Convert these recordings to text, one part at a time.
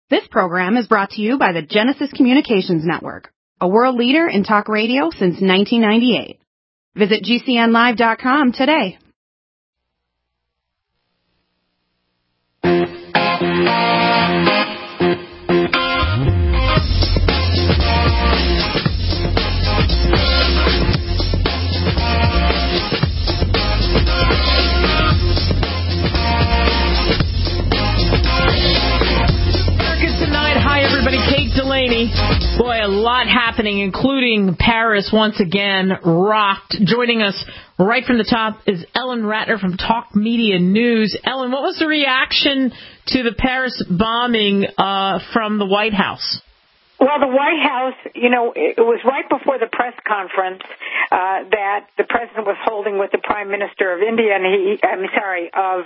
This program is brought to you by the Genesis Communications Network, a world leader in talk radio since 1998. Visit GCNlive.com today. Boy, a lot happening, including Paris once again rocked. Joining us right from the top is Ellen Ratner from Talk Media News. Ellen, what was the reaction to the Paris bombing from the White House? Well, the White House, it was right before the press conference that the president was holding with the Prime Minister of India, of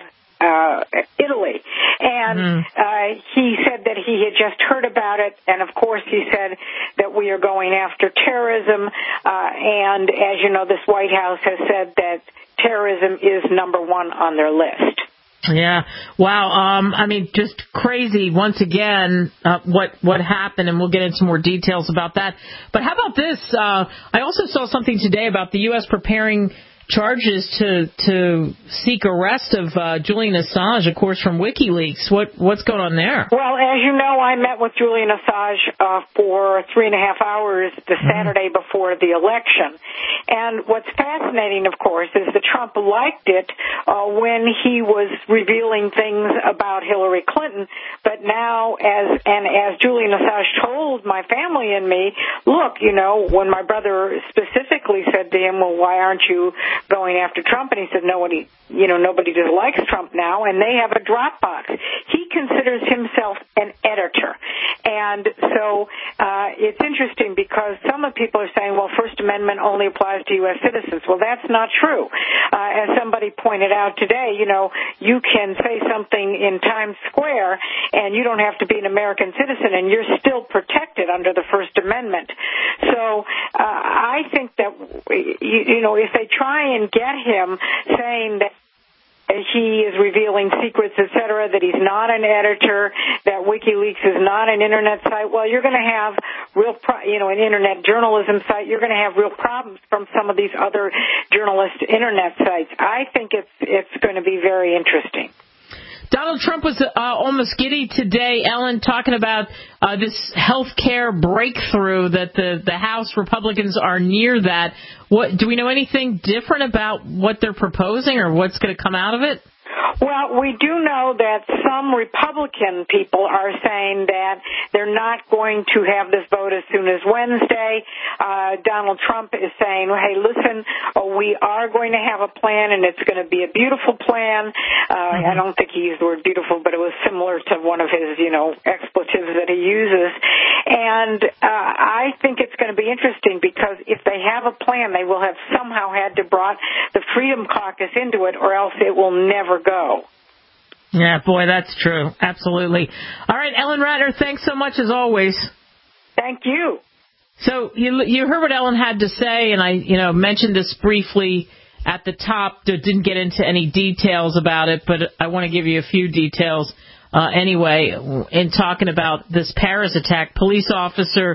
Italy. And he said that he had just heard about it, and of course he said that we are going after terrorism, and as you know, this White House has said that terrorism is number one on their list. Yeah. Wow. Just crazy once again, what happened, and we'll get into more details about that. But how about this? I also saw something today about the U.S. preparing charges to seek arrest of Julian Assange, of course, from WikiLeaks. What's going on there? Well, as you know, I met with Julian Assange for 3.5 hours the Saturday before the election. And what's fascinating, of course, is that Trump liked it when he was revealing things about Hillary Clinton. But now, as Julian Assange told my family and me, look, when my brother specifically said to him, well, why aren't you going after Trump? And he said, nobody just likes Trump now, and they have a Dropbox. He considers himself an editor. And so it's interesting because some of people are saying, well, First Amendment only applies to U.S. citizens. Well, that's not true. As somebody pointed out today, you can say something in Times Square, and you don't have to be an American citizen, and you're still protected under the First Amendment. So I think that, if they try and get him saying that he is revealing secrets, et cetera, that he's not an editor, that WikiLeaks is not an Internet site, well, you're going to have an Internet journalism site. You're going to have real problems from some of these other journalist Internet sites. I think it's going to be very interesting. Donald Trump was almost giddy today, Ellen, talking about this health care breakthrough that the House Republicans are near that. Do we know anything different about what they're proposing or what's going to come out of it? Well, we do know that some Republican people are saying that they're not going to have this vote as soon as Wednesday. Donald Trump is saying, hey, listen, we are going to have a plan, and it's going to be a beautiful plan. I don't think he used the word beautiful, but it was similar to one of his, expletives that he uses. And I think it's going to be interesting because if they have a plan, they will have somehow had to brought the Freedom Caucus into it, or else it will never go. Yeah, boy, that's true. Absolutely. All right, Ellen Ratner, thanks so much as always. Thank you. So you heard what Ellen had to say, and I mentioned this briefly at the top. Didn't get into any details about it, but I want to give you a few details anyway. In talking about this Paris attack, police officer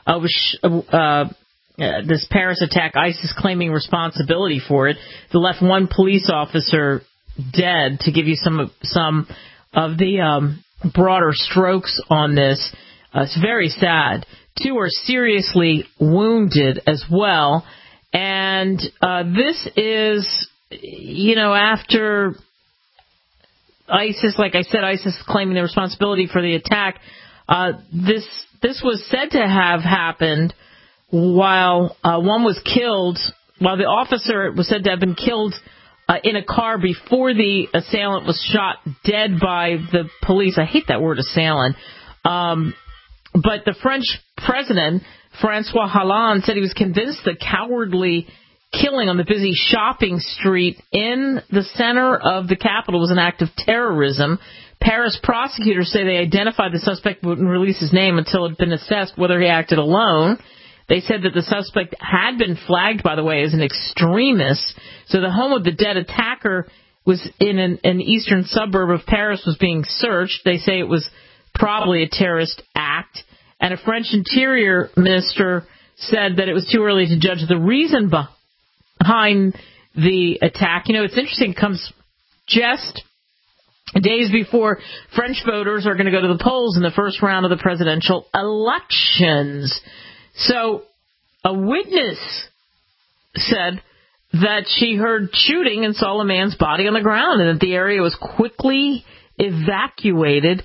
this Paris attack, ISIS claiming responsibility for it. They left one police officer dead. To give you some of the broader strokes on this, it's very sad. 2 are seriously wounded as well, and this is, after ISIS, like I said, ISIS claiming the responsibility for the attack. This was said to have happened while one was killed, while the officer was said to have been killed in a car before the assailant was shot dead by the police. I hate that word, assailant. But the French president, François Hollande, said he was convinced the cowardly killing on the busy shopping street in the center of the capital was an act of terrorism. Paris prosecutors say they identified the suspect but wouldn't release his name until it had been assessed whether he acted alone. They said that the suspect had been flagged, by the way, as an extremist. So the home of the dead attacker was in an eastern suburb of Paris, was being searched. They say it was probably a terrorist act. And a French interior minister said that it was too early to judge the reason behind the attack. You know, it's interesting. It comes just days before French voters are going to go to the polls in the first round of the presidential elections. So a witness said that she heard shooting and saw a man's body on the ground, and that the area was quickly evacuated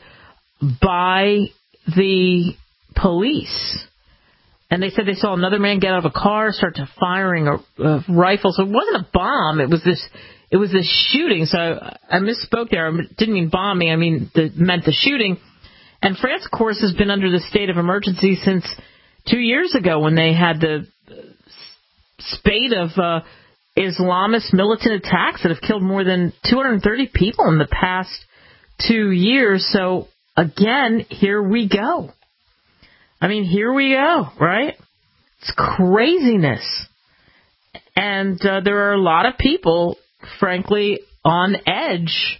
by the police. And they said they saw another man get out of a car, start to firing a rifle. So it wasn't a bomb. It was this shooting. So I misspoke there. I didn't mean bombing. I meant the shooting. And France, of course, has been under the state of emergency since 2 years ago when they had the spate of Islamist militant attacks that have killed more than 230 people in the past 2 years. So, again, here we go. Here we go, right? It's craziness. And there are a lot of people, frankly, on edge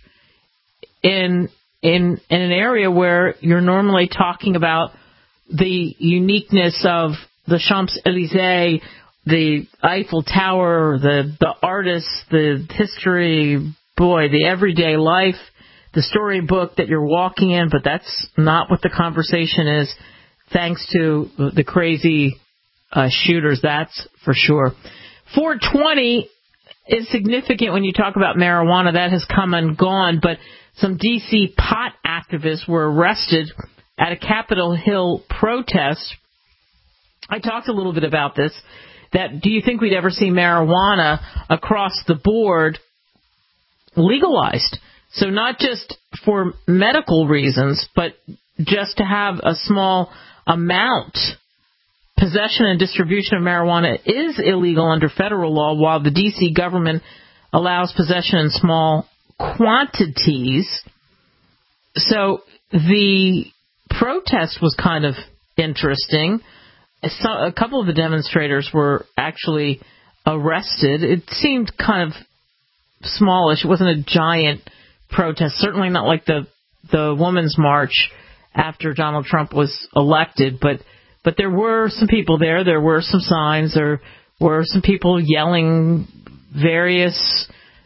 in an area where you're normally talking about the uniqueness of the Champs-Élysées, the Eiffel Tower, the artists, the history, the everyday life, the storybook that you're walking in, but that's not what the conversation is, thanks to the crazy shooters, that's for sure. 420 is significant when you talk about marijuana. That has come and gone, but some D.C. pot activists were arrested at a Capitol Hill protest. I talked a little bit about this, that do you think we'd ever see marijuana across the board legalized? So not just for medical reasons, but just to have a small amount. Possession and distribution of marijuana is illegal under federal law, while the D.C. government allows possession in small quantities. So the protest was kind of interesting. A couple of the demonstrators were actually arrested. It seemed kind of smallish. It wasn't a giant protest, certainly not like the Women's March after Donald Trump was elected, but there were some people there. There were some signs. There were some people yelling various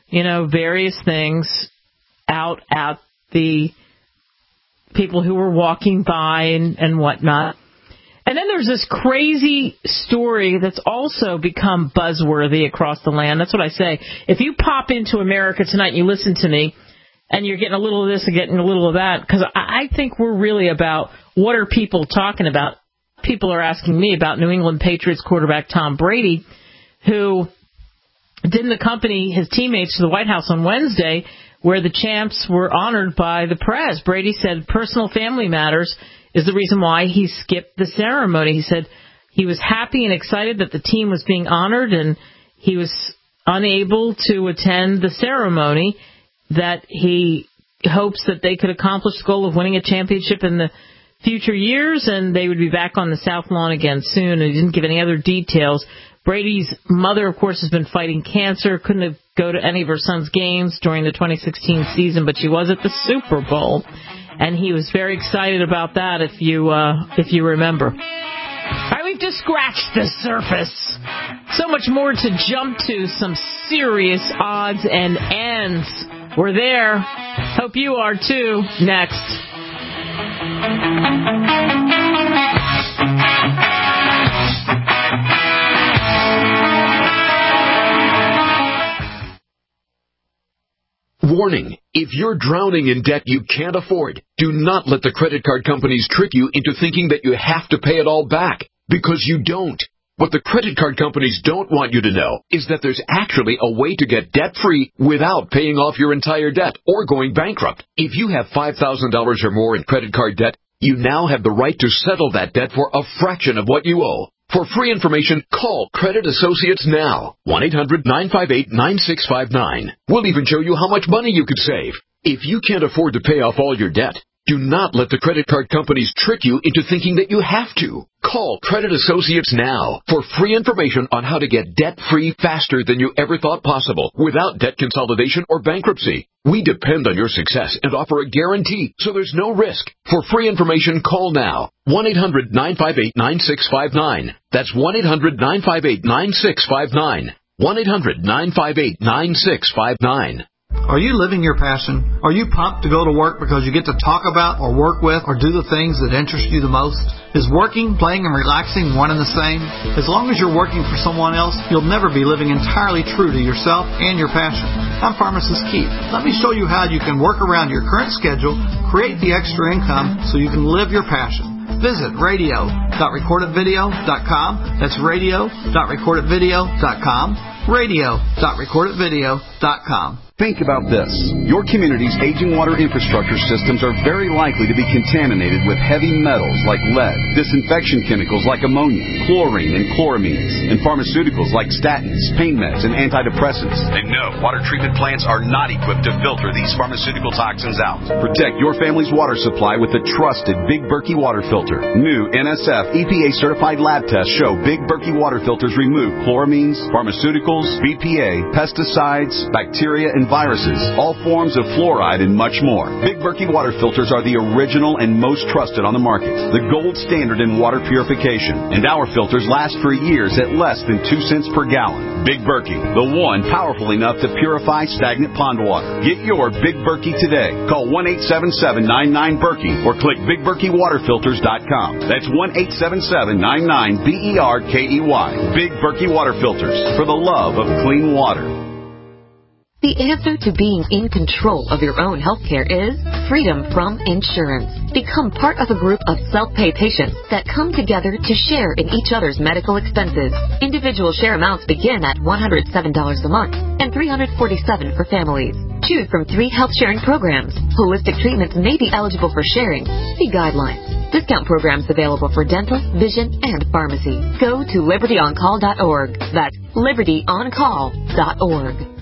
things out at the people who were walking by and whatnot. And then there's this crazy story that's also become buzzworthy across the land. That's what I say. If you pop into America tonight and you listen to me, and you're getting a little of this and getting a little of that, because I think we're really about what are people talking about. People are asking me about New England Patriots quarterback Tom Brady, who didn't accompany his teammates to the White House on Wednesday, where the champs were honored by the press. Brady said personal family matters is the reason why he skipped the ceremony. He said he was happy and excited that the team was being honored, and he was unable to attend the ceremony, that he hopes that they could accomplish the goal of winning a championship in the future years, and they would be back on the South Lawn again soon. And he didn't give any other details. Brady's mother, of course, has been fighting cancer, couldn't go to any of her son's games during the 2016 season, but she was at the Super Bowl, and he was very excited about that, if you remember. All right, we've just scratched the surface. So much more to jump to, some serious odds and ends. We're there. Hope you are too. Next. Warning, if you're drowning in debt you can't afford, do not let the credit card companies trick you into thinking that you have to pay it all back, because you don't. What the credit card companies don't want you to know is that there's actually a way to get debt-free without paying off your entire debt or going bankrupt. If you have $5,000 or more in credit card debt, you now have the right to settle that debt for a fraction of what you owe. For free information, call Credit Associates now. 1-800-958-9659. We'll even show you how much money you could save. If you can't afford to pay off all your debt, Do not let the credit card companies trick you into thinking that you have to. Call Credit Associates now for free information on how to get debt-free faster than you ever thought possible without debt consolidation or bankruptcy. We depend on your success and offer a guarantee, so there's no risk. For free information, call now. 1-800-958-9659. That's 1-800-958-9659. 1-800-958-9659. Are you living your passion? Are you pumped to go to work because you get to talk about or work with or do the things that interest you the most? Is working, playing, and relaxing one and the same? As long as you're working for someone else, you'll never be living entirely true to yourself and your passion. I'm Pharmacist Keith. Let me show you how you can work around your current schedule, create the extra income so you can live your passion. Visit radio.recordedvideo.com. That's radio.recordedvideo.com. radio.recordedvideo.com. Think about this. Your community's aging water infrastructure systems are very likely to be contaminated with heavy metals like lead, disinfection chemicals like ammonia, chlorine and chloramines, and pharmaceuticals like statins, pain meds, and antidepressants. And no, water treatment plants are not equipped to filter these pharmaceutical toxins out. Protect your family's water supply with the trusted Big Berkey water filter. New NSF EPA-certified lab tests show Big Berkey water filters remove chloramines, pharmaceuticals, BPA, pesticides, bacteria, and viruses, all forms of fluoride, and much more. Big Berkey water filters are the original and most trusted on the market, the gold standard in water purification, and our filters last for years at less than 2 cents per gallon. Big Berkey, the one powerful enough to purify stagnant pond water. Get your Big Berkey today. Call 1-877-99-BERKEY or click BigBerkeyWaterFilters.com. That's 1-877-99-BERKEY. Big Berkey Water Filters, for the love of clean water. The answer to being in control of your own healthcare is freedom from insurance. Become part of a group of self-pay patients that come together to share in each other's medical expenses. Individual share amounts begin at $107 a month and $347 for families. Choose from 3 health sharing programs. Holistic treatments may be eligible for sharing. See guidelines. Discount programs available for dental, vision, and pharmacy. Go to libertyoncall.org. That's libertyoncall.org.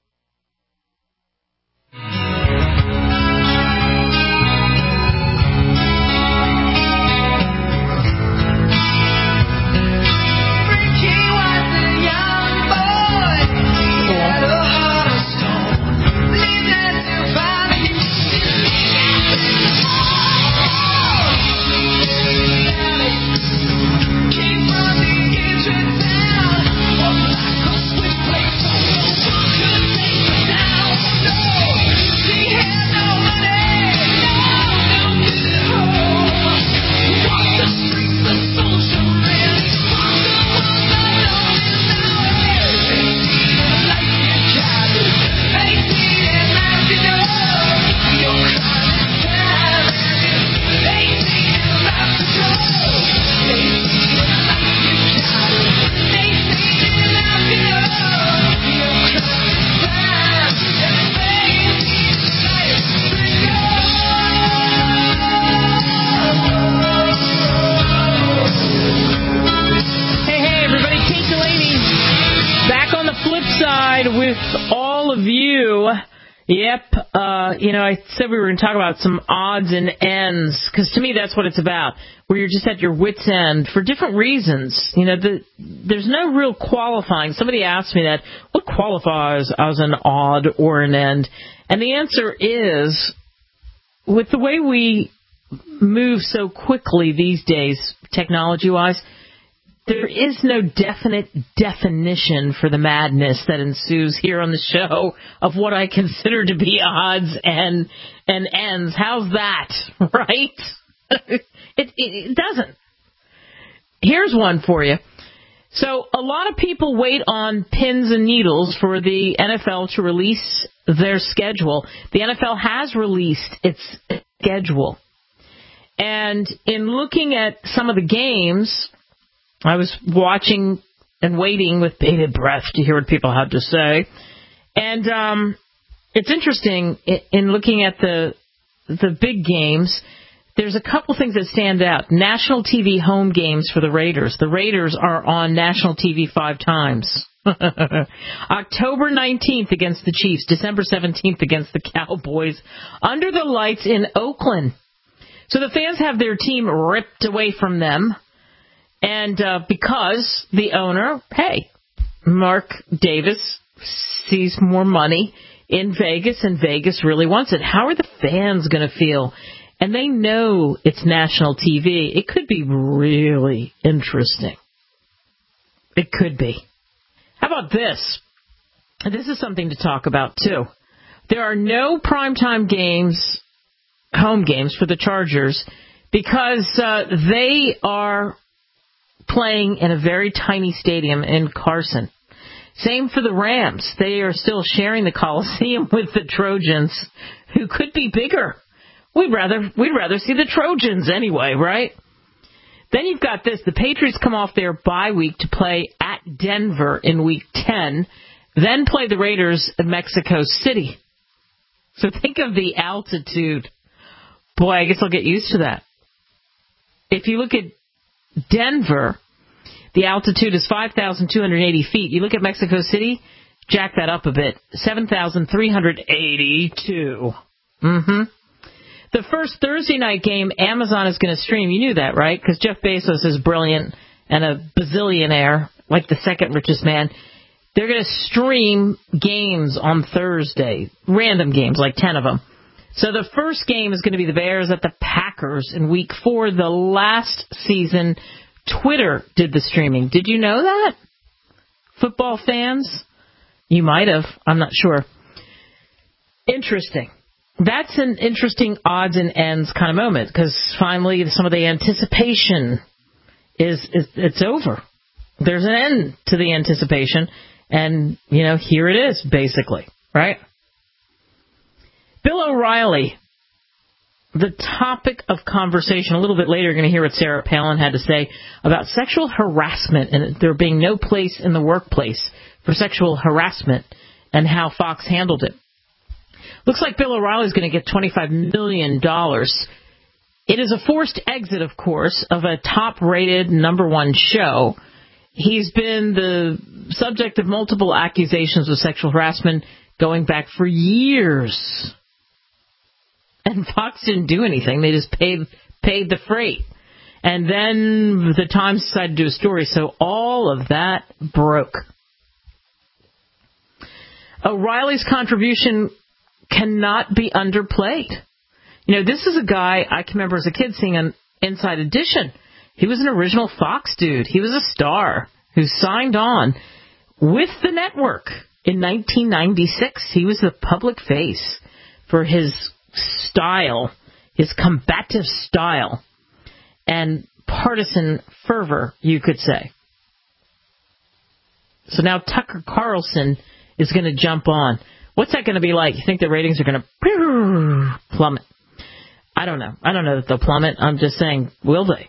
I said we were going to talk about some odds and ends, because to me that's what it's about, where you're just at your wit's end for different reasons. There's no real qualifying. Somebody asked me that, what qualifies as an odd or an end? And the answer is, with the way we move so quickly these days, technology-wise, there is no definite definition for the madness that ensues here on the show of what I consider to be odds and ends. How's that, right? It doesn't. Here's one for you. So a lot of people wait on pins and needles for the NFL to release their schedule. The NFL has released its schedule. And in looking at some of the games, I was watching and waiting with bated breath to hear what people had to say. And it's interesting, in looking at the big games, there's a couple things that stand out. National TV home games for the Raiders. The Raiders are on national TV 5 times. October 19th against the Chiefs. December 17th against the Cowboys. Under the lights in Oakland. So the fans have their team ripped away from them, and because the owner, Mark Davis, sees more money in Vegas, and Vegas really wants it. How are the fans going to feel? And they know it's national TV. It could be really interesting. It could be. How about this? This is something to talk about, too. There are no primetime games, home games for the Chargers, because they are playing in a very tiny stadium in Carson. Same for the Rams. They are still sharing the Coliseum with the Trojans, who could be bigger. We'd rather see the Trojans anyway, right? Then you've got this. The Patriots come off their bye week to play at Denver in Week 10, then play the Raiders in Mexico City. So think of the altitude. Boy, I guess I'll get used to that. If you look at Denver, the altitude is 5,280 feet. You look at Mexico City, jack that up a bit, 7,382. The first Thursday night game Amazon is going to stream. You knew that, right? Because Jeff Bezos is brilliant and a bazillionaire, like the second richest man. They're going to stream games on Thursday, random games, like 10 of them. So the first game is going to be the Bears at the Packers in Week 4. The last season, Twitter did the streaming. Did you know that? Football fans? You might have. I'm not sure. Interesting. That's an interesting odds and ends kind of moment, because finally some of the anticipation it's over. There's an end to the anticipation, and, here it is, basically, right? Bill O'Reilly, the topic of conversation. A little bit later, you're going to hear what Sarah Palin had to say about sexual harassment and there being no place in the workplace for sexual harassment and how Fox handled it. Looks like Bill O'Reilly is going to get $25 million. It is a forced exit, of course, of a top-rated #1 show. He's been the subject of multiple accusations of sexual harassment going back for years. And Fox didn't do anything. They just paid the freight. And then the Times decided to do a story, so all of that broke. O'Reilly's contribution cannot be underplayed. This is a guy I can remember as a kid seeing on Inside Edition. He was an original Fox dude. He was a star who signed on with the network in 1996. He was the public face for his style, his combative style, and partisan fervor, you could say. So now Tucker Carlson is going to jump on. What's that going to be like? You think the ratings are going to plummet? I don't know. I don't know that they'll plummet. I'm just saying, will they?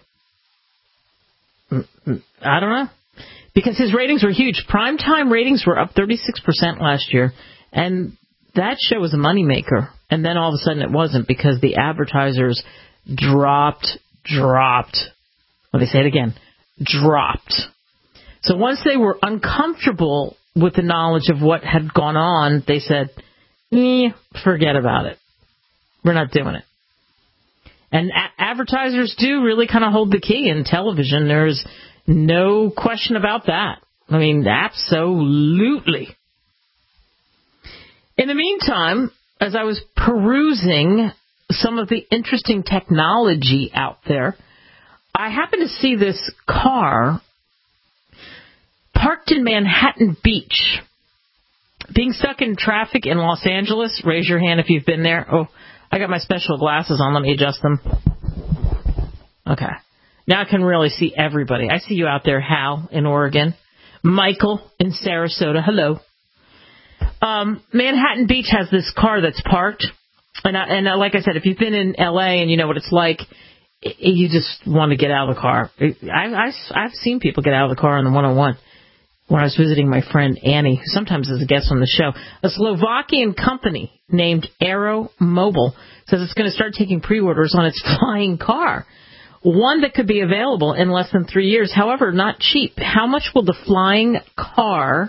I don't know. Because his ratings were huge. Primetime ratings were up 36% last year. And that show was a moneymaker. And then all of a sudden it wasn't, because the advertisers dropped. Let me say it again. Dropped. So once they were uncomfortable with the knowledge of what had gone on, they said, forget about it. We're not doing it. And advertisers do really kind of hold the key in television. There's no question about that. I mean, absolutely. In the meantime, as I was perusing some of the interesting technology out there, I happened to see this car parked in Manhattan Beach. Being stuck in traffic in Los Angeles, raise your hand if you've been there. Oh, I got my special glasses on. Let me adjust them. Okay. Now I can really see everybody. I see you out there, Hal, in Oregon. Michael in Sarasota. Hello. Manhattan Beach has this car that's parked. And like I said, if you've been in L.A. and you know what it's like, you just want to get out of the car. I've seen people get out of the car on the 101 when I was visiting my friend Annie, who sometimes is a guest on the show. A Slovakian company named Aero Mobile says it's going to start taking pre-orders on its flying car, one that could be available in less than 3 years. However, not cheap. How much will the flying car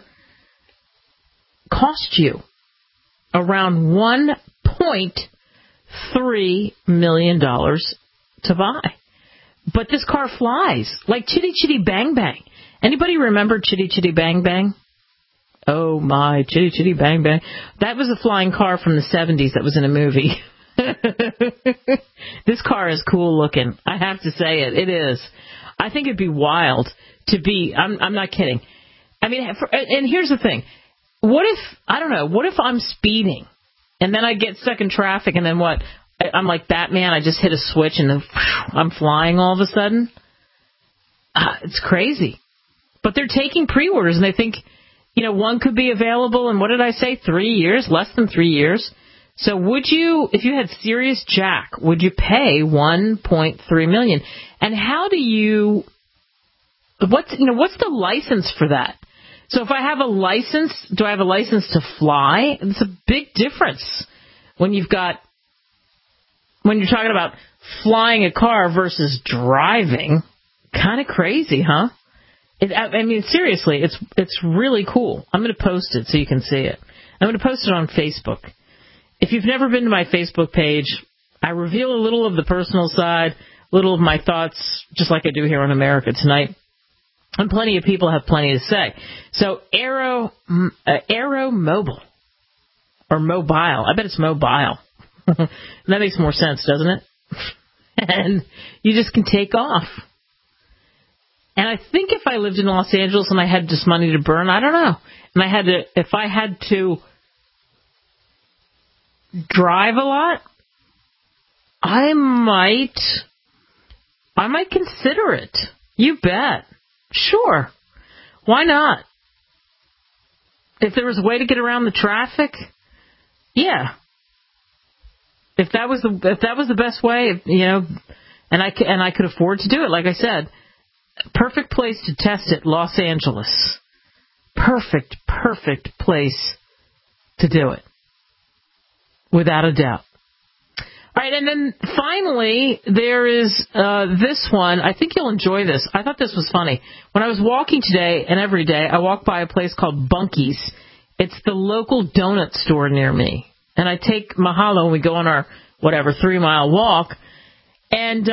cost you? Around $1.3 million to buy. But this car flies like Chitty Chitty Bang Bang. Anybody remember Chitty Chitty Bang Bang? Oh, my, Chitty Chitty Bang Bang. That was a flying car from the 70s that was in a movie. This car is cool looking. I have to say it. It is. I think it'd be wild to be, I'm not kidding. I mean, and here's the thing. What if I'm speeding and then I get stuck in traffic and then what? I'm like Batman, I just hit a switch and then I'm flying all of a sudden? It's crazy. But they're taking pre-orders and they think, one could be available in, what did I say, 3 years? Less than 3 years. So would you, if you had Sirius Jack, would you pay $1.3 million? And how do you, what's the license for that? So if I have a license, do I have a license to fly? It's a big difference when you're talking about flying a car versus driving. Kind of crazy, huh? Seriously, it's really cool. I'm going to post it so you can see it. I'm going to post it on Facebook. If you've never been to my Facebook page, I reveal a little of the personal side, a little of my thoughts, just like I do here on America Tonight. And plenty of people have plenty to say. So Aero Mobile, or Mobile. I bet it's Mobile. That makes more sense, doesn't it? And you just can take off. And I think if I lived in Los Angeles and I had just money to burn, I don't know. And if I had to drive a lot, I might consider it. You bet. Sure. Why not? If there was a way to get around the traffic, yeah. If that was the best way, and I could afford to do it, like I said, perfect place to test it, Los Angeles. Perfect place to do it. Without a doubt. All right, and then finally, there is this one. I think you'll enjoy this. I thought this was funny. When I was walking today, and every day, I walk by a place called Bunky's. It's the local donut store near me. And I take Mahalo and we go on our, 3-mile walk. And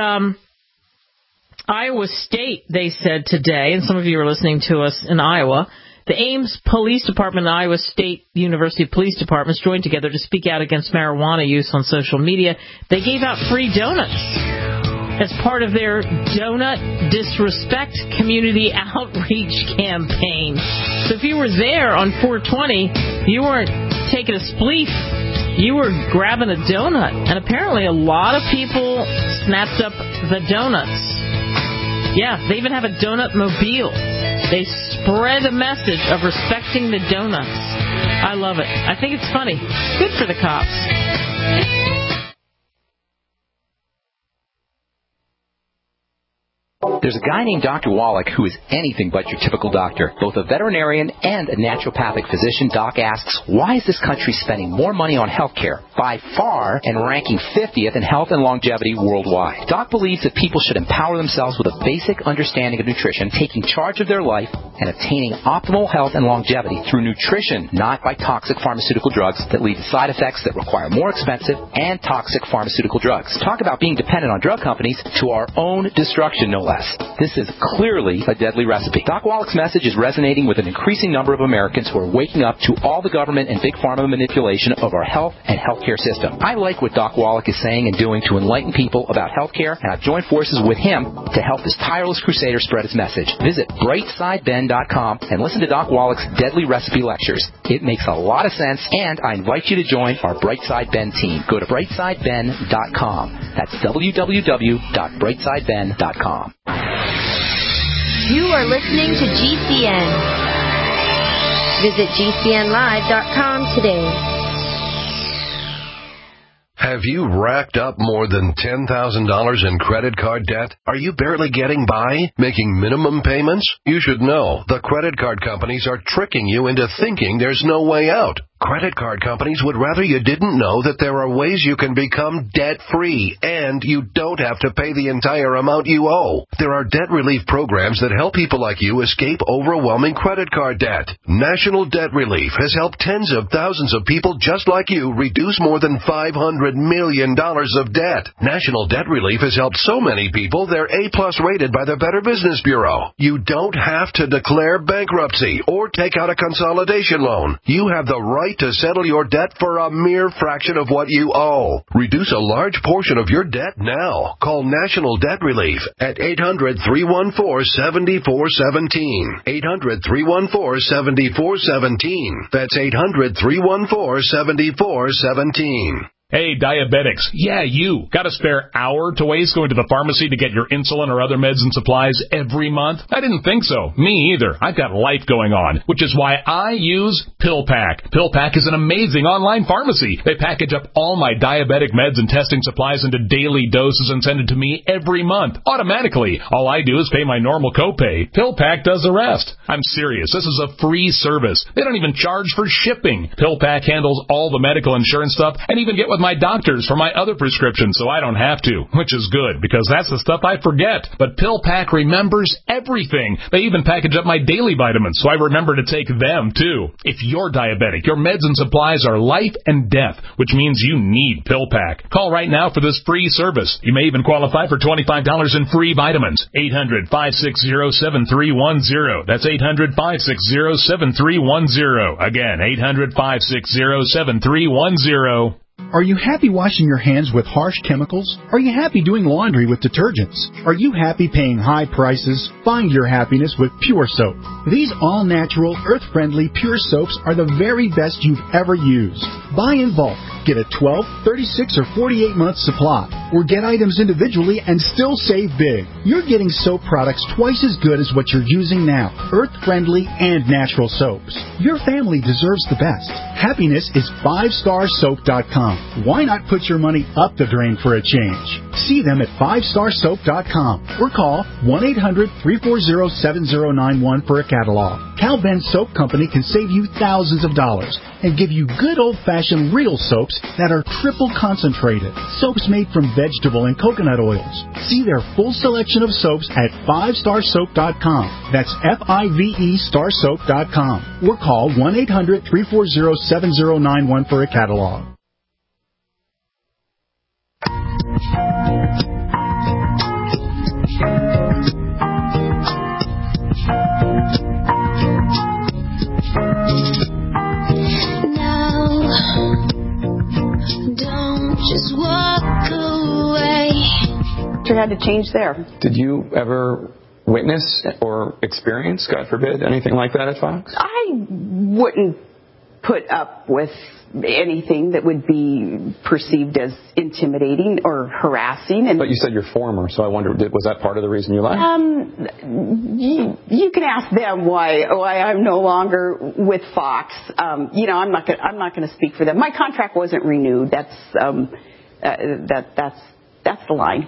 Iowa State, they said today, and some of you are listening to us in Iowa, the Ames Police Department and Iowa State University Police Departments joined together to speak out against marijuana use on social media. They gave out free donuts as part of their Donut Disrespect Community Outreach Campaign. So if you were there on 420, you weren't taking a spleef, you were grabbing a donut. And apparently a lot of people snapped up the donuts. Yeah, they even have a donut mobile. They spread a message of respecting the donuts. I love it. I think it's funny. Good for the cops. There's a guy named Dr. Wallach who is anything but your typical doctor. Both a veterinarian and a naturopathic physician, Doc asks, why is this country spending more money on health care, by far, and ranking 50th in health and longevity worldwide? Doc believes that people should empower themselves with a basic understanding of nutrition, taking charge of their life, and attaining optimal health and longevity through nutrition, not by toxic pharmaceutical drugs that lead to side effects that require more expensive and toxic pharmaceutical drugs. Talk about being dependent on drug companies to our own destruction, no less. This is clearly a deadly recipe. Doc Wallach's message is resonating with an increasing number of Americans who are waking up to all the government and big pharma manipulation of our health and healthcare system. I like what Doc Wallach is saying and doing to enlighten people about healthcare, and I've joined forces with him to help this tireless crusader spread his message. Visit brightsideben.com and listen to Doc Wallach's deadly recipe lectures. It makes a lot of sense, and I invite you to join our Brightside Ben team. Go to brightsideben.com. That's www.brightsideben.com. You are listening to GCN. Visit GCNlive.com today. Have you racked up more than $10,000 in credit card debt? Are you barely getting by, making minimum payments? You should know the credit card companies are tricking you into thinking there's no way out. Credit card companies would rather you didn't know that there are ways you can become debt-free, and you don't have to pay the entire amount you owe. There are debt relief programs that help people like you escape overwhelming credit card debt. National Debt Relief has helped tens of thousands of people just like you reduce more than $500 million of debt. National Debt Relief has helped so many people they're A-plus rated by the Better Business Bureau. You don't have to declare bankruptcy or take out a consolidation loan. You have the right to settle your debt for a mere fraction of what you owe. Reduce a large portion of your debt now. Call National Debt Relief at 800-314-7417. 800-314-7417. That's 800-314-7417. Hey, diabetics. Yeah, you. Got a spare hour to waste going to the pharmacy to get your insulin or other meds and supplies every month? I didn't think so. Me either. I've got life going on, which is why I use PillPack. PillPack is an amazing online pharmacy. They package up all my diabetic meds and testing supplies into daily doses and send it to me every month, automatically. All I do is pay my normal copay. PillPack does the rest. I'm serious. This is a free service. They don't even charge for shipping. PillPack handles all the medical insurance stuff and even get with my doctors for my other prescriptions, so I don't have to, which is good because that's the stuff I forget. But PillPack remembers everything. They even package up my daily vitamins, so I remember to take them too. If you're diabetic, your meds and supplies are life and death, which means you need PillPack. Call right now for this free service. You may even qualify for $25 in free vitamins. 800-560-7310. That's 800-560-7310. Again, 800-560-7310. Are you happy washing your hands with harsh chemicals? Are you happy doing laundry with detergents? Are you happy paying high prices? Find your happiness with Pure Soap. These all-natural, earth-friendly Pure Soaps are the very best you've ever used. Buy in bulk. Get a 12, 36, or 48-month supply. Or get items individually and still save big. You're getting soap products twice as good as what you're using now. Earth-friendly and natural soaps. Your family deserves the best. Happiness is 5starsoap.com. Why not put your money up the drain for a change? See them at 5starsoap.com or call 1-800-340-7091 for a catalog. Cal Ben Soap Company can save you thousands of dollars and give you good old-fashioned real soaps that are triple concentrated. Soaps made from vegetable and coconut oils. See their full selection of soaps at 5starsoap.com. That's F-I-V-E starsoap.com. Or call 1-800-340-7091 for a catalog. Don't just walk away. You had to change there. Did you ever witness or experience, God forbid, anything like that at Fox? I wouldn't put up with anything that would be perceived as intimidating or harassing. And but you said you're former, so I wonder, was that part of the reason you left? You can ask them why I'm no longer with Fox. I'm not going to speak for them. My contract wasn't renewed. That's the line.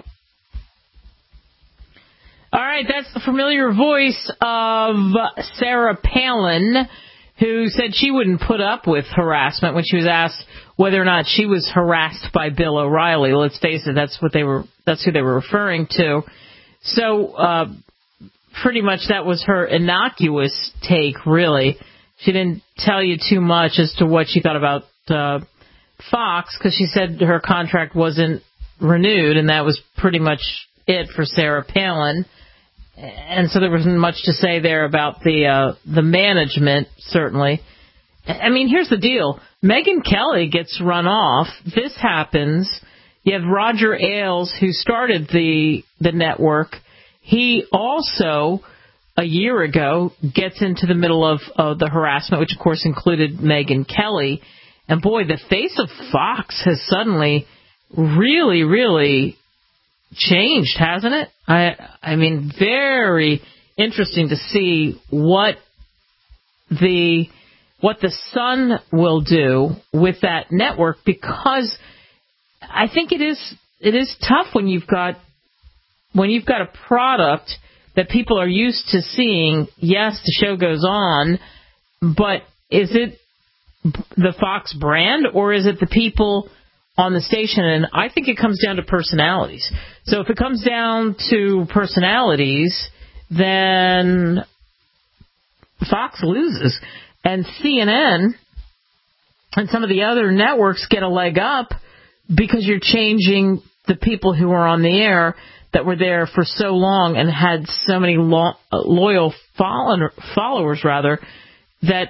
All right, that's the familiar voice of Sarah Palin, who said she wouldn't put up with harassment when she was asked whether or not she was harassed by Bill O'Reilly. Let's face it, that's who they were referring to. So, pretty much that was her innocuous take, really. She didn't tell you too much as to what she thought about Fox, because she said her contract wasn't renewed, and that was pretty much it for Sarah Palin. And so there wasn't much to say there about the management, certainly. I mean, here's the deal. Megyn Kelly gets run off. This happens. You have Roger Ailes, who started the network. He also, a year ago, gets into the middle of the harassment, which, of course, included Megyn Kelly. And, boy, the face of Fox has suddenly really, really changed, hasn't it? I mean, very interesting to see what the Sun will do with that network, because I think it is tough when you've got a product that people are used to seeing. Yes, the show goes on, but is it the Fox brand, or is it the people on the station? And I think it comes down to personalities. So if it comes down to personalities, then Fox loses. And CNN and some of the other networks get a leg up because you're changing the people who are on the air that were there for so long and had so many loyal followers, that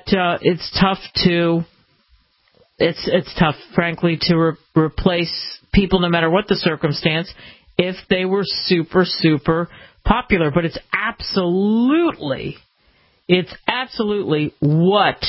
it's tough, frankly, to replace people no matter what the circumstance if they were super, super popular. But it's absolutely what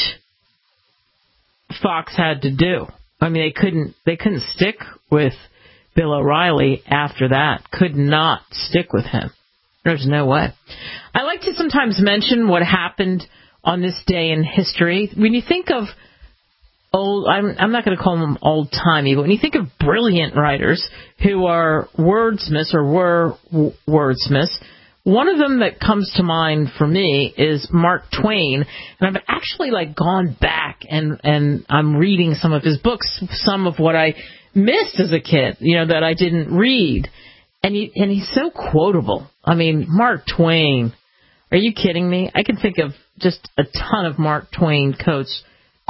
Fox had to do. I mean, they couldn't stick with Bill O'Reilly after that. Could not stick with him. There's no way. I like to sometimes mention what happened on this day in history. When you think of I'm not going to call them old-timey, but when you think of brilliant writers who are wordsmiths or were wordsmiths, one of them that comes to mind for me is Mark Twain. And I've actually gone back and I'm reading some of his books, some of what I missed as a kid, that I didn't read. And he's so quotable. I mean, Mark Twain. Are you kidding me? I can think of just a ton of Mark Twain quotes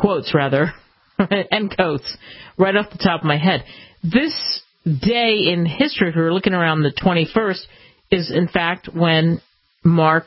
and quotes right off the top of my head. This day in history, if we're looking around the 21st, is in fact when Mark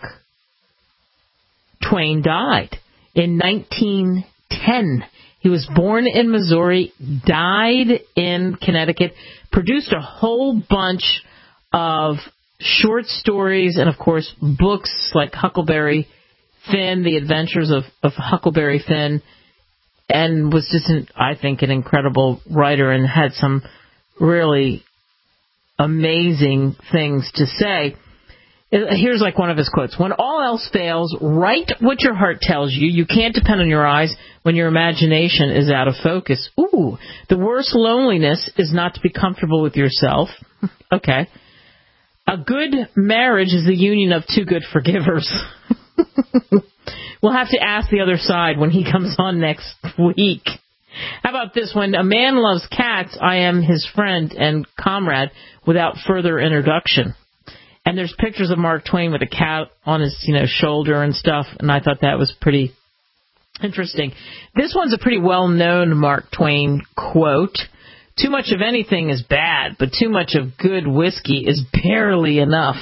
Twain died in 1910. He was born in Missouri, died in Connecticut, produced a whole bunch of short stories and, of course, books like Huckleberry Finn, The Adventures of Huckleberry Finn, and was just, I think, an incredible writer and had some really amazing things to say. Here's one of his quotes. When all else fails, write what your heart tells you. You can't depend on your eyes when your imagination is out of focus. Ooh, the worst loneliness is not to be comfortable with yourself. Okay. A good marriage is the union of two good forgivers. We'll have to ask the other side when he comes on next week. How about this? When a man loves cats, I am his friend and comrade without further introduction. And there's pictures of Mark Twain with a cat on his, shoulder and stuff, and I thought that was pretty interesting. This one's a pretty well-known Mark Twain quote. Too much of anything is bad, but too much of good whiskey is barely enough.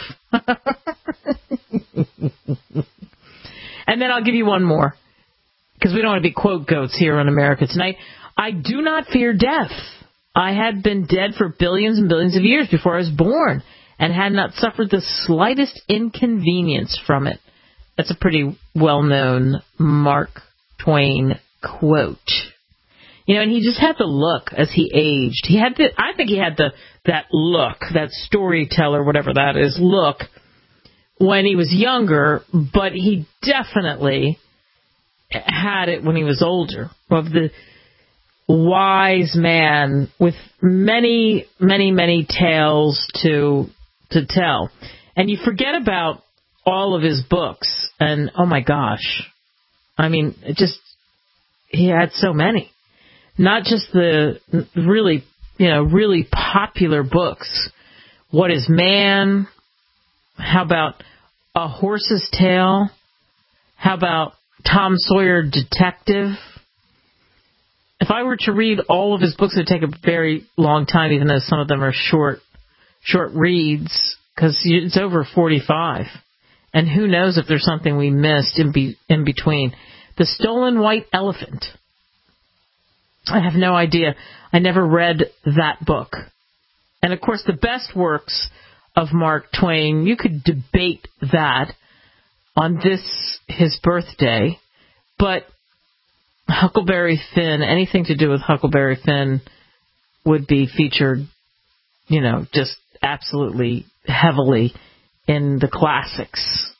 And then I'll give you one more, because we don't want to be quote goats here on America Tonight. I do not fear death. I had been dead for billions and billions of years before I was born, and had not suffered the slightest inconvenience from it. That's a pretty well-known Mark Twain quote. And he just had the look as he aged. I think he had that look, that storyteller, whatever that is, look, when he was younger, but he definitely had it when he was older, of the wise man with many, many, many tales to tell. And you forget about all of his books, and oh my gosh, I mean, he had so many. Not just the really, really popular books. What is Man? How about A Horse's Tale? How about Tom Sawyer Detective? If I were to read all of his books, it would take a very long time, even though some of them are short reads, because it's over 45. And who knows if there's something we missed in between. The Stolen White Elephant. I have no idea. I never read that book. And, of course, the best works of Mark Twain, you could debate that on his birthday. But Huckleberry Finn, anything to do with Huckleberry Finn would be featured, just absolutely heavily in the classics.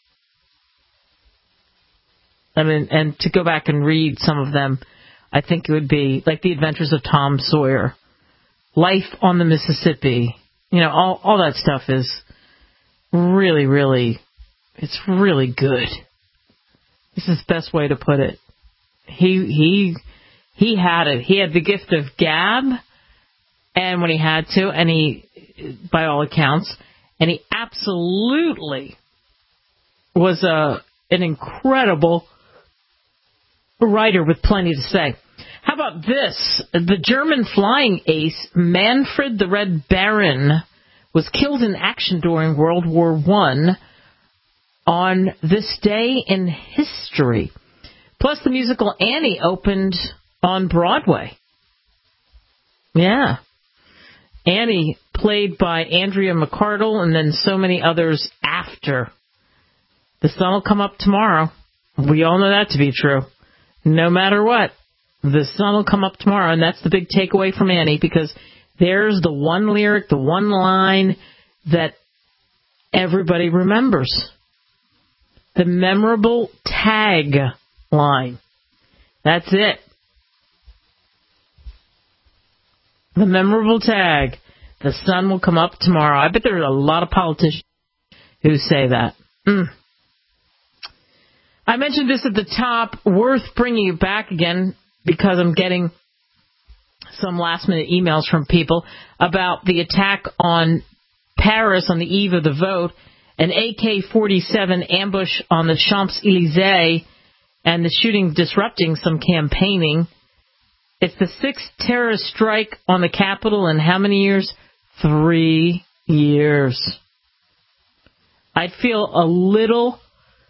I mean, and to go back and read some of them, I think it would be like The Adventures of Tom Sawyer, Life on the Mississippi. All that stuff is really, really, it's really good. This is the best way to put it. He he had it. He had the gift of gab, and when he had to, and he, by all accounts, and he absolutely was an incredible writer with plenty to say. How about this? The German flying ace Manfred the Red Baron was killed in action during World War I on this day in history. Plus, the musical Annie opened on Broadway. Yeah. Annie, played by Andrea McArdle, and then so many others after. The sun will come up tomorrow. We all know that to be true. No matter what, the sun will come up tomorrow, and that's the big takeaway from Annie, because there's the one lyric, the one line that everybody remembers. The memorable tag line. That's it. The memorable tag. The sun will come up tomorrow. I bet there are a lot of politicians who say that. I mentioned this at the top. Worth bringing you back again because I'm getting some last-minute emails from people about the attack on Paris on the eve of the vote, an AK-47 ambush on the Champs-Élysées, and the shooting disrupting some campaigning. It's the sixth terrorist strike on the Capitol in how many years? 3 years. I'd feel a little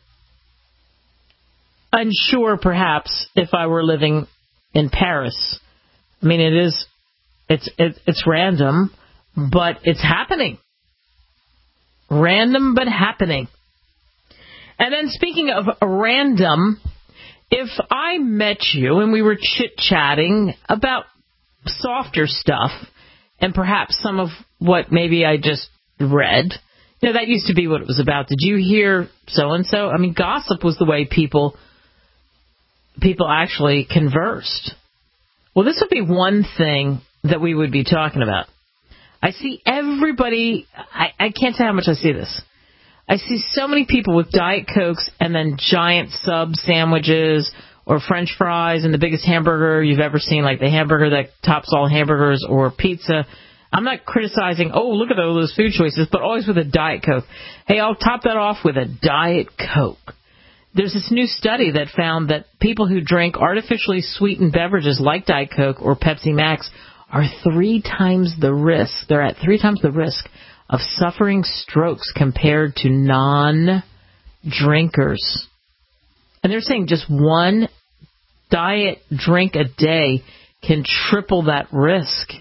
unsure, perhaps, if I were living in Paris. I mean, it's random, but it's happening. Random, but happening. And then speaking of random, if I met you and we were chit-chatting about softer stuff, and perhaps some of what maybe I just read, that used to be what it was about. Did you hear so-and-so? I mean, gossip was the way people actually conversed. Well, this would be one thing that we would be talking about. I see everybody, I can't tell how much I see this. I see so many people with Diet Cokes and then giant sub sandwiches or French fries and the biggest hamburger you've ever seen, like the hamburger that tops all hamburgers or pizza. I'm not criticizing, look at all those food choices, but always with a Diet Coke. Hey, I'll top that off with a Diet Coke. There's this new study that found that people who drink artificially sweetened beverages like Diet Coke or Pepsi Max are 3 times the risk. They're at 3 times the risk of suffering strokes compared to non-drinkers. And they're saying just one diet drink a day can triple that risk.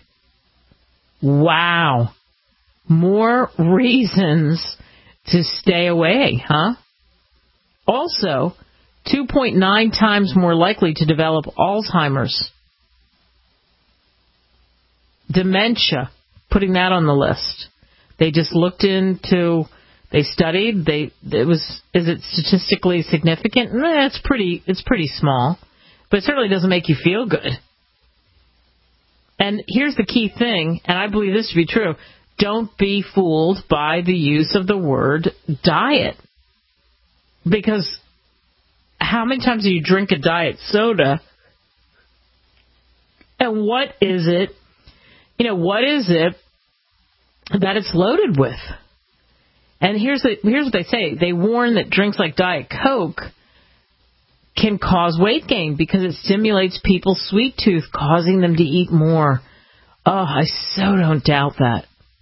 Wow. More reasons to stay away, huh? Also, 2.9 times more likely to develop Alzheimer's. Dementia, putting that on the list. They just looked into, they studied, is it statistically significant? It's pretty small, but it certainly doesn't make you feel good. And here's the key thing, and I believe this to be true, don't be fooled by the use of the word diet. Because how many times do you drink a diet soda? And what is it that it's loaded with? And here's what they say. They warn that drinks like Diet Coke can cause weight gain because it stimulates people's sweet tooth, causing them to eat more. Oh, I so don't doubt that.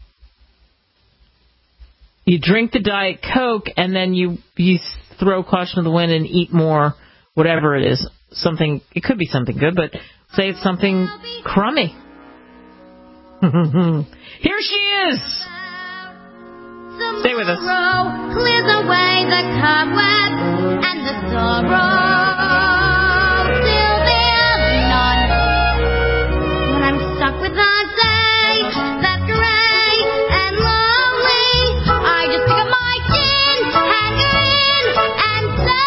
You drink the Diet Coke and then you throw caution to the wind and eat more, whatever it is. It could be something good, but say it's something crummy. Here she is. Stay with us. Clears away the cobweb and the sorrow. Still there's none. When I'm stuck with a day that's gray and lonely, I just pick up my chin, hang her in, and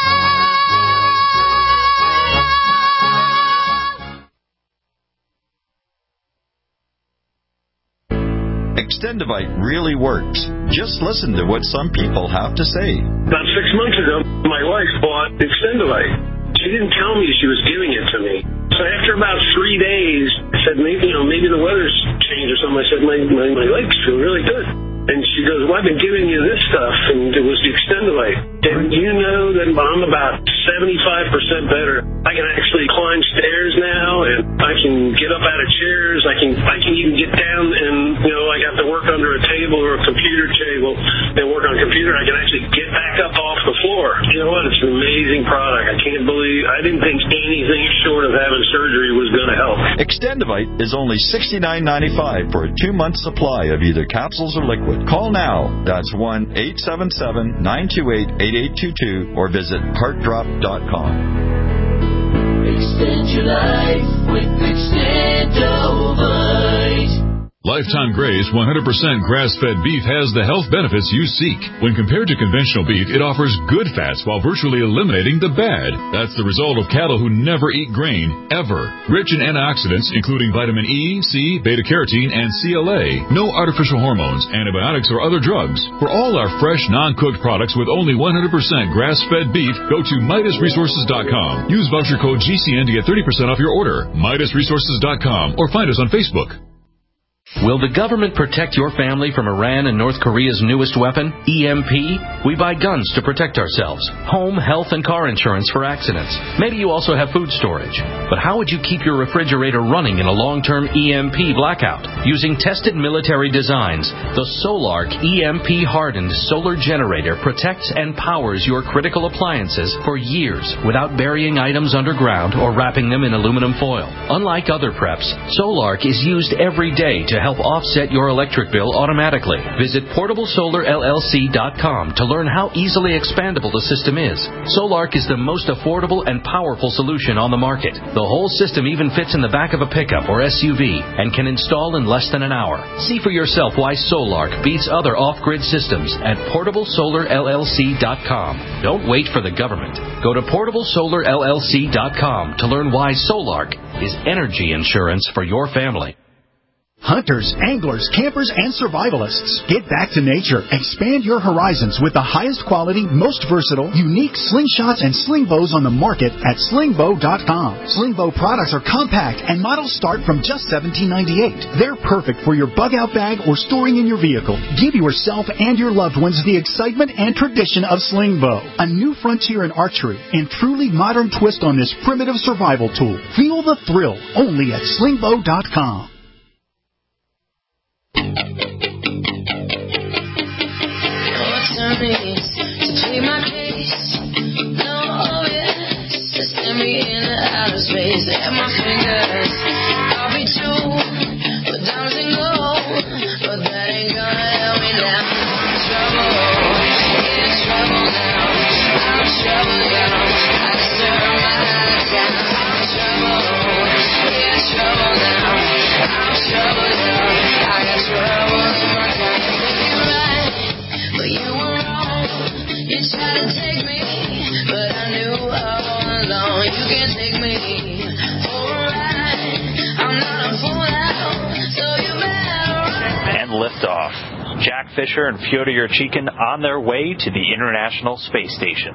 Extendivite really works. Just listen to what some people have to say. About 6 months ago, my wife bought Extendivite. She didn't tell me she was giving it to me. So after about 3 days, I said, maybe the weather's changed or something. I said, my legs feel really good. And she goes, well, I've been giving you this stuff, and it was the Extendivite. And you know that I'm about 75% better. I can actually climb stairs now, and I can get up out of chairs. I can even get down, and I have to work under a table or a computer table and work on a computer. I can actually get back up off the floor. You know what? It's an amazing product. I didn't think anything short of having surgery was going to help. Extendivite is only $69.95 for a 2-month supply of either capsules or liquid. Call now. That's 1-877-928-8822 or visit heartdrop.com. Extend your life with Extendivite. Lifetime Grace 100% grass-fed beef has the health benefits you seek. When compared to conventional beef, it offers good fats while virtually eliminating the bad. That's the result of cattle who never eat grain, ever. Rich in antioxidants, including vitamin E, C, beta-carotene, and CLA. No artificial hormones, antibiotics, or other drugs. For all our fresh, non-cooked products with only 100% grass-fed beef, go to MidasResources.com. Use voucher code GCN to get 30% off your order. MidasResources.com or find us on Facebook. Will the government protect your family from Iran and North Korea's newest weapon, EMP? We buy guns to protect ourselves, home, health, and car insurance for accidents. Maybe you also have food storage. But how would you keep your refrigerator running in a long-term EMP blackout? Using tested military designs, the Solark EMP-hardened solar generator protects and powers your critical appliances for years without burying items underground or wrapping them in aluminum foil. Unlike other preps, Solark is used every day to help offset your electric bill automatically. Visit PortableSolarLLC.com to learn how easily expandable the system is. Solark is the most affordable and powerful solution on the market. The whole system even fits in the back of a pickup or SUV and can install in less than an hour. See for yourself why Solark beats other off-grid systems at PortableSolarLLC.com. Don't wait for the government. Go to PortableSolarLLC.com to learn why Solark is energy insurance for your family. Hunters, anglers, campers, and survivalists. Get back to nature. Expand your horizons with the highest quality, most versatile, unique slingshots and sling bows on the market at slingbow.com. Slingbow products are compact and models start from just $17.98. They're perfect for your bug-out bag or storing in your vehicle. Give yourself and your loved ones the excitement and tradition of Slingbow, a new frontier in archery and truly modern twist on this primitive survival tool. Feel the thrill only at slingbow.com. To plead my case, no, oh yes, to send me into outer space. At my fingers, I'll be true with diamonds and gold, but that ain't gonna help me now. I'm in trouble, in trouble now. I'm in trouble now. I deserve my down. I'm in trouble, in trouble now. I'm in trouble now. I got trouble in my time. You're right, but you were wrong. You tried to take me, but I knew all along you can't take me. Alright, I'm not a fool now, so you better run. And liftoff. Jack Fisher and Fyodor Yurchikhin on their way to the International Space Station.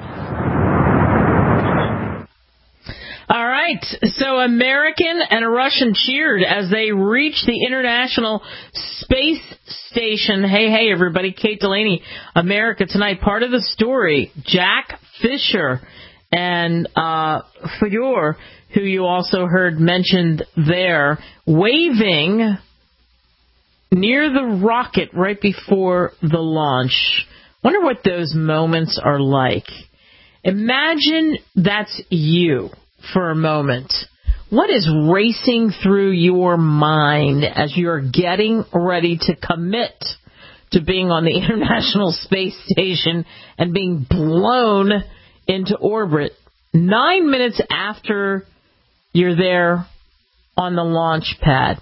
All right, so American and a Russian cheered as they reached the International Space Station. Hey, everybody, Kate Delaney, America Tonight. Part of the story, Jack Fisher and Fyodor, who you also heard mentioned there, waving near the rocket right before the launch. Wonder what those moments are like. Imagine that's you. For a moment, what is racing through your mind as you're getting ready to commit to being on the International Space Station and being blown into orbit 9 minutes after you're there on the launch pad?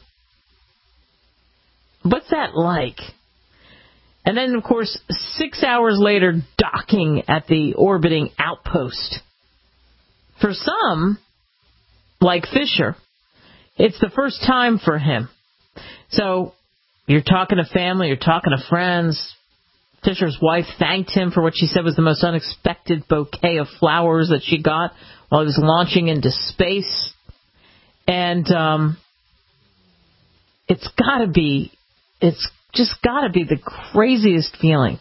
What's that like? And then, of course, 6 hours later, docking at the orbiting outpost. For some, like Fisher, it's the first time for him. So you're talking to family, you're talking to friends. Fisher's wife thanked him for what she said was the most unexpected bouquet of flowers that she got while he was launching into space. And it's just got to be the craziest feeling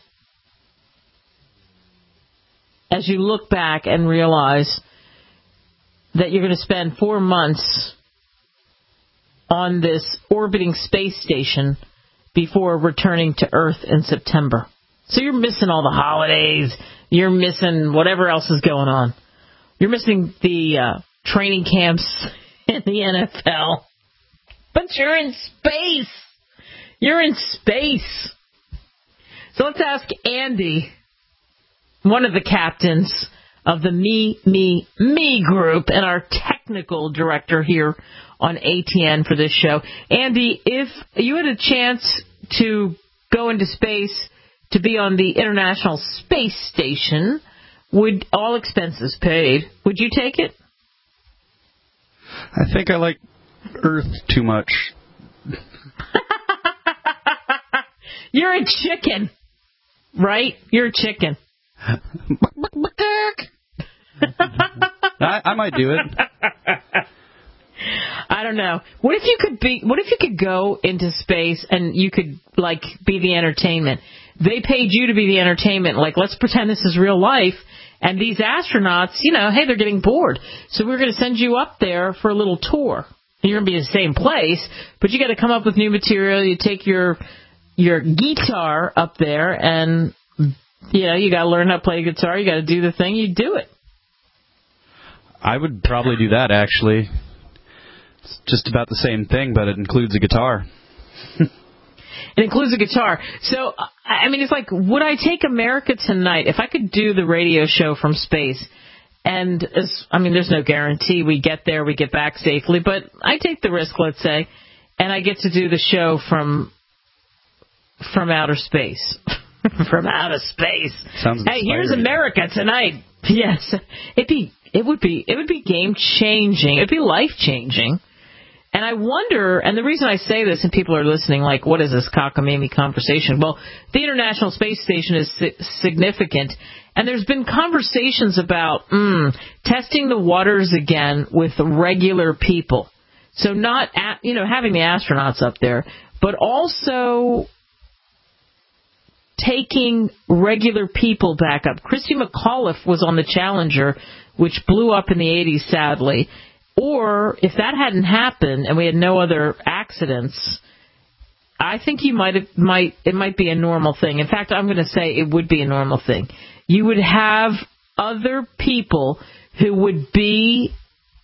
as you look back and realize that you're going to spend 4 months on this orbiting space station before returning to Earth in September. So you're missing all the holidays. You're missing whatever else is going on. You're missing the training camps in the NFL. But you're in space. You're in space. So let's ask Andy, one of the captains of the Me group and our technical director here on ATN for this show. Andy, if you had a chance to go into space to be on the International Space Station, would all expenses paid, would you take it? I think I like Earth too much. You're a chicken, right? You're a chicken. I might do it. I don't know. What if you could go into space and you could be the entertainment? They paid you to be the entertainment. Let's pretend this is real life. And these astronauts, hey, they're getting bored. So we're going to send you up there for a little tour. You're going to be in the same place, but you got to come up with new material. You take your guitar up there and, you got to learn how to play guitar. You got to do the thing. You do it. I would probably do that, actually. It's just about the same thing, but it includes a guitar. It includes a guitar. So, it's like, would I take America Tonight if I could do the radio show from space? And, there's no guarantee we get there, we get back safely, but I take the risk, let's say, and I get to do the show from outer space. From outer space. Sounds hey, here's America Tonight. Yes. It would be game changing. It'd be life changing. And I wonder, and the reason I say this, and people are listening, what is this cockamamie conversation? Well, the International Space Station is significant, and there's been conversations about testing the waters again with regular people. So not, having the astronauts up there, but also taking regular people back up. Christy McAuliffe was on the Challenger, which blew up in the 80s, sadly. Or if that hadn't happened and we had no other accidents, I think it might be a normal thing. In fact, I'm going to say it would be a normal thing. You would have other people who would be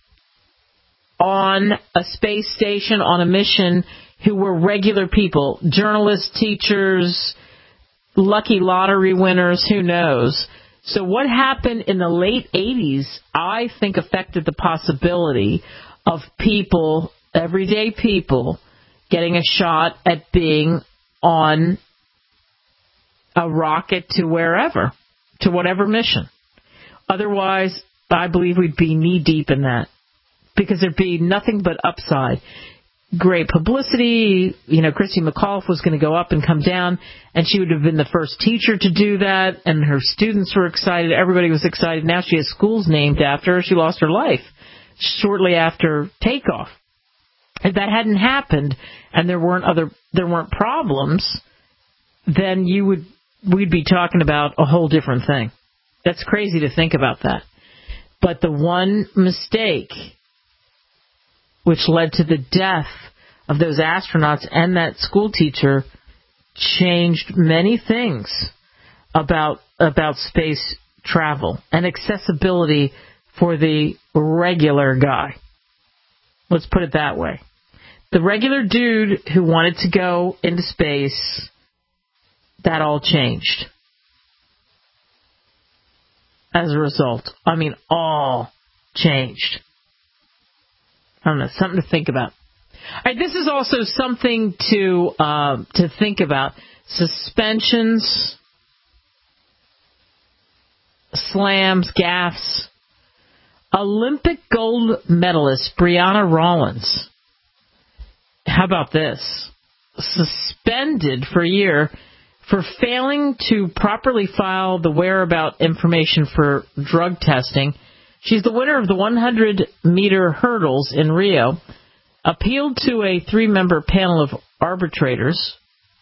on a space station, on a mission, who were regular people, journalists, teachers, lucky lottery winners, who knows. So what happened in the late 80s, I think, affected the possibility of people, everyday people, getting a shot at being on a rocket to wherever, to whatever mission. Otherwise, I believe we'd be knee-deep in that, because there'd be nothing but upside. Great publicity. Christy McAuliffe was going to go up and come down, and she would have been the first teacher to do that, and her students were excited. Everybody was excited. Now she has schools named after her. She lost her life shortly after takeoff. If that hadn't happened and there weren't problems, then we'd be talking about a whole different thing. That's crazy to think about that. But the one mistake which led to the death of those astronauts and that school teacher changed many things about space travel and accessibility for the regular guy. Let's put it that way. The regular dude who wanted to go into space, that all changed as a result. All changed. I don't know, something to think about. All right, this is also something to think about. Suspensions, slams, gaffes. Olympic gold medalist Brianna Rollins. How about this? Suspended for a year for failing to properly file the whereabout information for drug testing She's the winner of the 100-meter hurdles in Rio, appealed to a 3-member panel of arbitrators.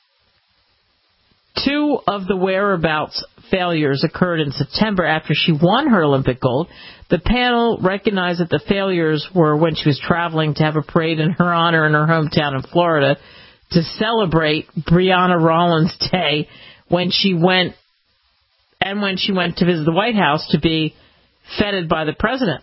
2 of the whereabouts failures occurred in September after she won her Olympic gold. The panel recognized that the failures were when she was traveling to have a parade in her honor in her hometown in Florida to celebrate Breonna Rollins Day when she went to visit the White House to be feted by the president.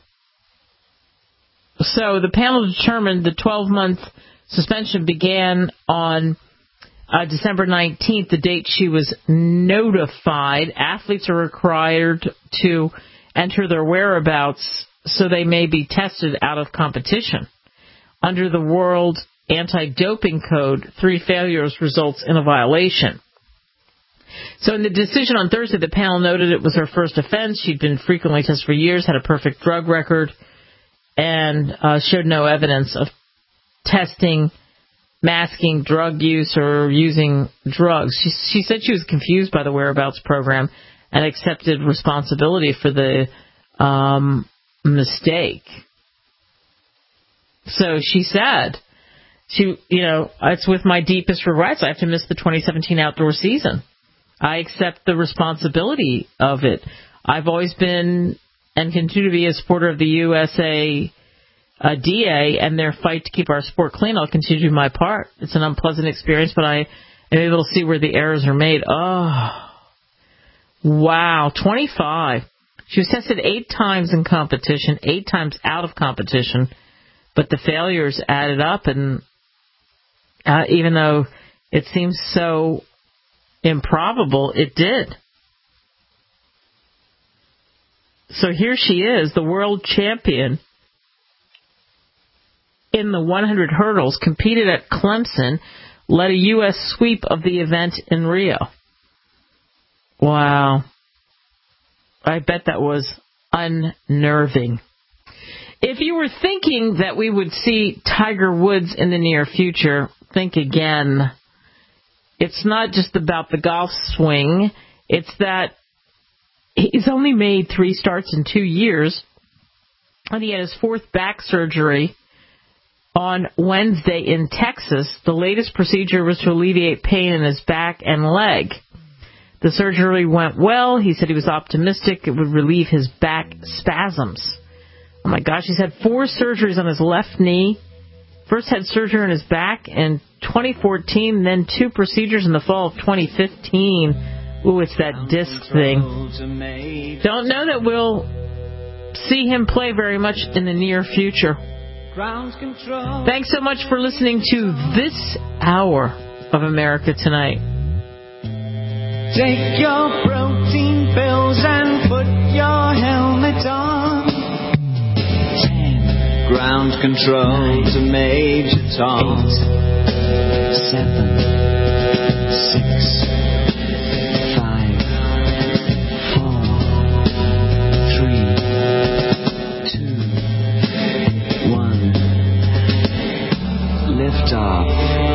So the panel determined the 12-month suspension began on December 19th, the date she was notified. Athletes are required to enter their whereabouts so they may be tested out of competition. Under the World Anti-Doping Code, 3 failures results in a violation. So in the decision on Thursday, the panel noted it was her first offense. She'd been frequently tested for years, had a perfect drug record, and showed no evidence of testing, masking, drug use, or using drugs. She said she was confused by the whereabouts program and accepted responsibility for the mistake. So she said, it's with my deepest regrets. I have to miss the 2017 outdoor season. I accept the responsibility of it. I've always been and continue to be a supporter of the USA DA and their fight to keep our sport clean. I'll continue to do my part. It's an unpleasant experience, but I am able to see where the errors are made. Oh, wow, 25. She was tested 8 times in competition, 8 times out of competition, but the failures added up, and even though it seems so improbable, it did. So here she is, the world champion in the 100 hurdles, competed at Clemson, led a U.S. sweep of the event in Rio. Wow. I bet that was unnerving. If you were thinking that we would see Tiger Woods in the near future, think again. It's not just about the golf swing. It's that he's only made 3 starts in 2 years, and he had his 4th back surgery on Wednesday in Texas. The latest procedure was to alleviate pain in his back and leg. The surgery went well. He said he was optimistic it would relieve his back spasms. Oh my gosh, he's had 4 surgeries on his left knee. First had surgery on his back in 2014, then 2 procedures in the fall of 2015. Ooh, it's that disc thing. Don't know that we'll see him play very much in the near future. Thanks so much for listening to this hour of America Tonight. Take your protein pills and put your helmet on. 10. Ground control to Major Tom. 7, 6, 5, 4, 3, 2, 1. Lift off.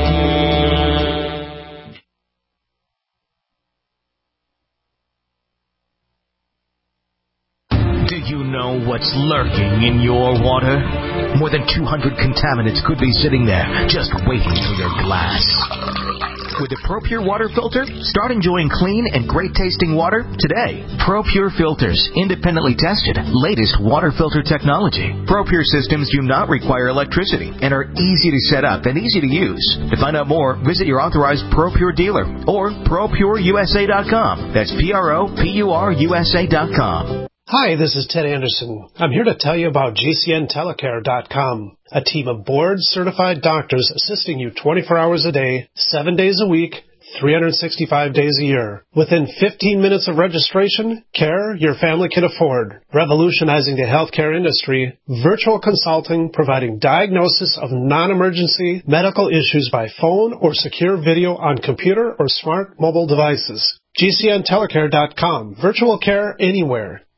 What's lurking in your water? More than 200 contaminants could be sitting there, just waiting for your glass. With the ProPure water filter, start enjoying clean and great-tasting water today. ProPure filters, independently tested, latest water filter technology. ProPure systems do not require electricity and are easy to set up and easy to use. To find out more, visit your authorized ProPure dealer or ProPureUSA.com. That's ProPureUSA.com. Hi, this is Ted Anderson. I'm here to tell you about GCNTelecare.com, a team of board-certified doctors assisting you 24 hours a day, 7 days a week, 365 days a year. Within 15 minutes of registration, care your family can afford. Revolutionizing the healthcare industry, virtual consulting providing diagnosis of non-emergency medical issues by phone or secure video on computer or smart mobile devices. GCNTelecare.com. Virtual care anywhere.